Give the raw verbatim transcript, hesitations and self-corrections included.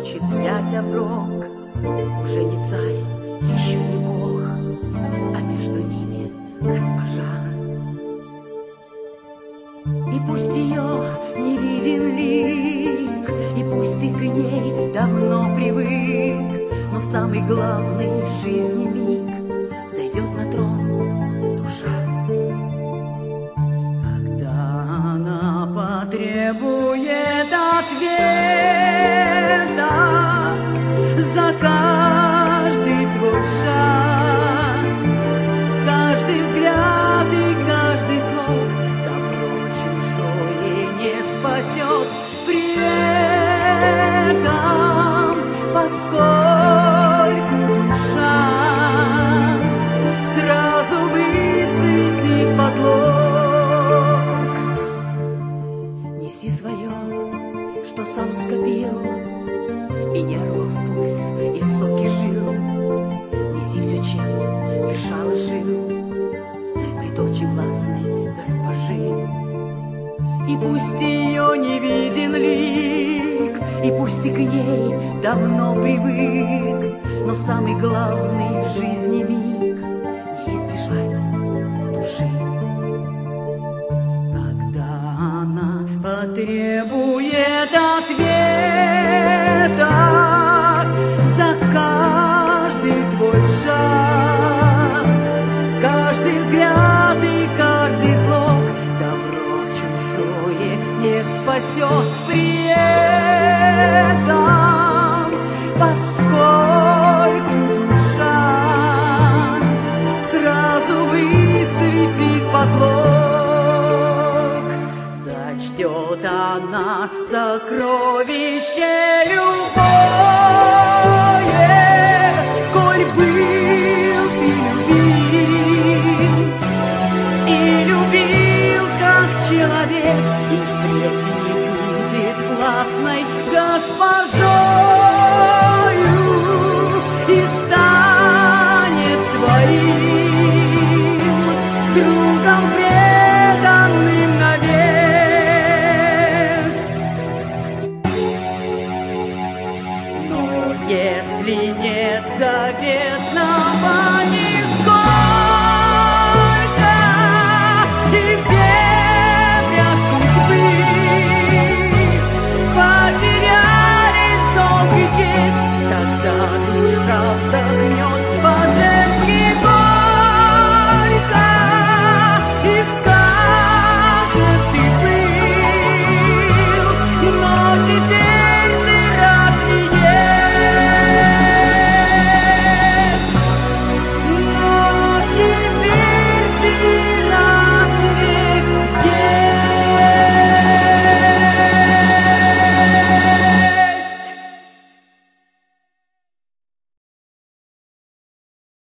хочет взять оброк. Уже не царь, еще не бог, а между ними госпожа. И пусть ее не виден лик, и пусть ты к ней давно привык, но самый главный в жизни миг зайдет на трон душа. Когда она потребует ответа за каждый твой шаг, каждый взгляд и каждый слог, добро чужое не спасет при этом, поскольку душа сразу высветит подлог. Неси свое, что сам скопил, и нервов пульс, и соки жил. Неси все, чем дышал и жил, приточи властной госпожи. И пусть ее не виден лик, и пусть ты к ней давно привык, но самый главный в жизни миг не избежать души. Когда она потребует ответа за каждый твой шаг, каждый взгляд и каждый слог, добро чужое не спасет при этом, поскольку душа сразу высветит подлог. Зачтет она сокровище любое, коль был ты любим, и любил как человек, и впредь не будет властной госпожою, и станет твоим другом преданным.